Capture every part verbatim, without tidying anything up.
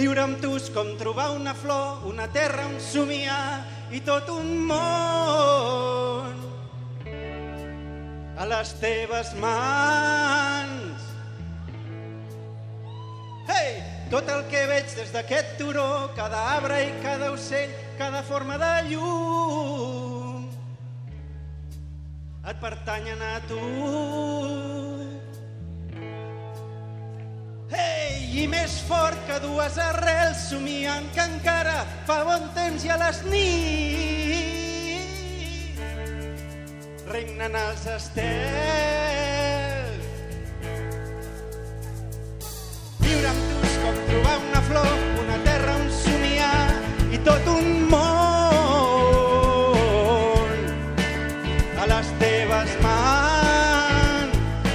Viure amb tu és com trobar una flor, una terra on somiar i tot un món a les teves mans. Hey! Tot el que veig des d'aquest turó, cada arbre i cada ocell, cada forma de llum, et pertanyen a tu. Ei, i més fort que dues arrels somien que encara fa bon temps i a les nits regnen els estels. Viure amb tu és com trobar una flor, una terra on somiar i tot un món a les teves mans.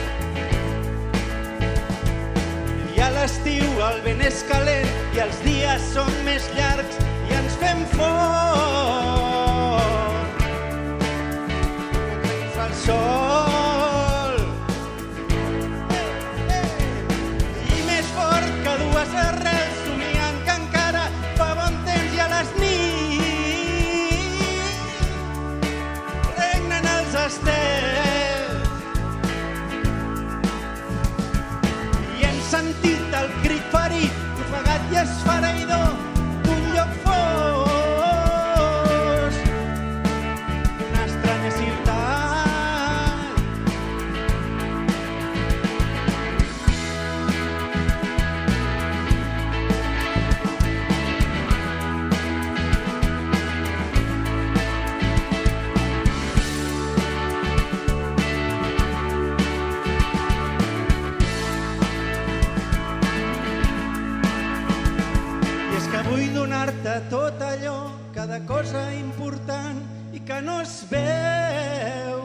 I a l'estiu el vent és calent i els dies són més llargs i ens fem fort. Fa el sol. I més fort que dues arrels somien que encara fa bon temps i a les nits regnen els estels. I hem sentit el crit ferit, ofegat i esfereïdor d'un lloc fos, d'una estranya ciutat. I és que vull donar-te tot allò, cada cosa important i que no es veu,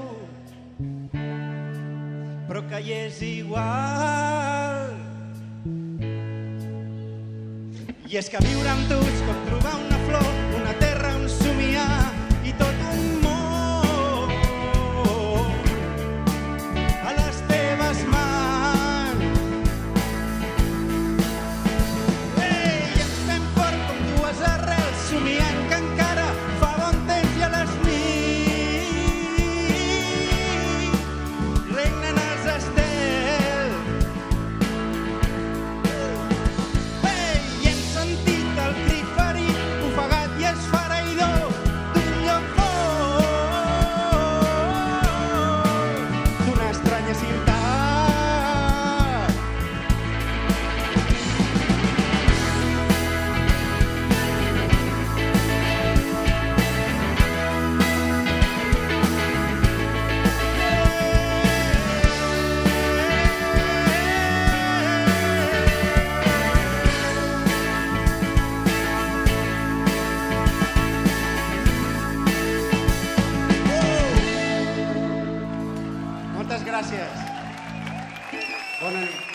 però que hi és igual. I és que viure amb tu és com trobar una flor, una terra on somiar i tot un món a les teves mans. Ei, ens fem fort com dues arrels somiant que encara fa bon temps i a les nits regnen els estels. Ei, i hem sentit el crit ferit, ofegat i esfereïdor d'un lloc fort, d'una estranya ciutat. Moltes gràcies. Bona nit.